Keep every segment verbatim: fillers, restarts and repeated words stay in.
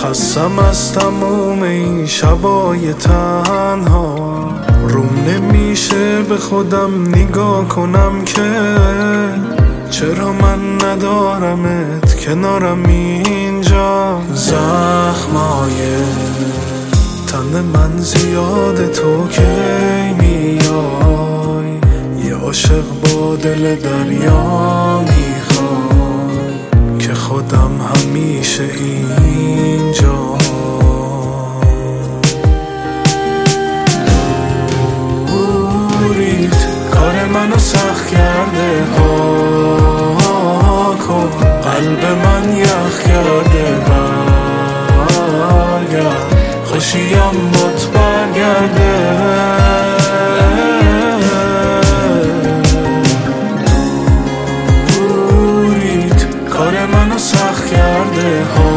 خستم از تموم این شبای تنها، روم نمیشه به خودم نگاه کنم که چرا من ندارمت کنارم اینجا. زخمای تن من زیاده تو که میای، یه عاشق با دل دریا میخوای که خودم همیشه اینجا. دوریت کار منو سخت کرده، ها کن قلب من یخ کرده. برگرد خوشیم بات برگرده. دوریت کار منو سخت کرده، ها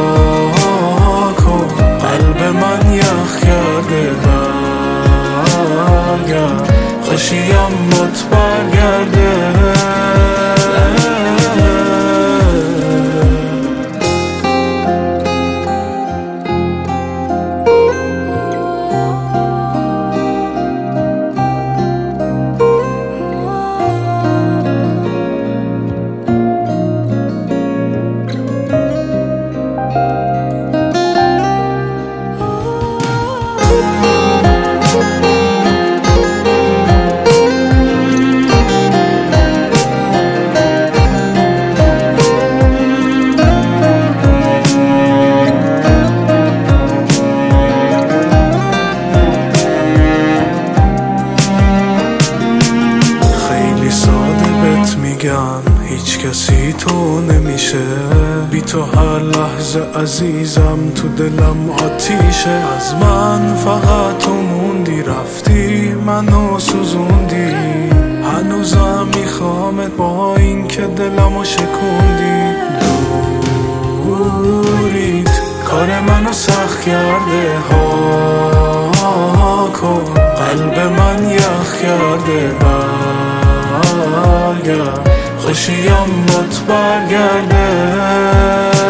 کن قلب من یخ کرده. برگرد خوشیم بات برگرده. هیچ کسی تو نمیشه، بی تو هر لحظه عزیزم تو دلم آتیشه. از من فقط تو موندی، رفتی منو سوزوندی، هنوزم میخوامت با این که دلمو شکوندی. دوریت کار منو سخت کرده، ها کن قلب من یخ کرده. برگرد خوشیم بات برگرده.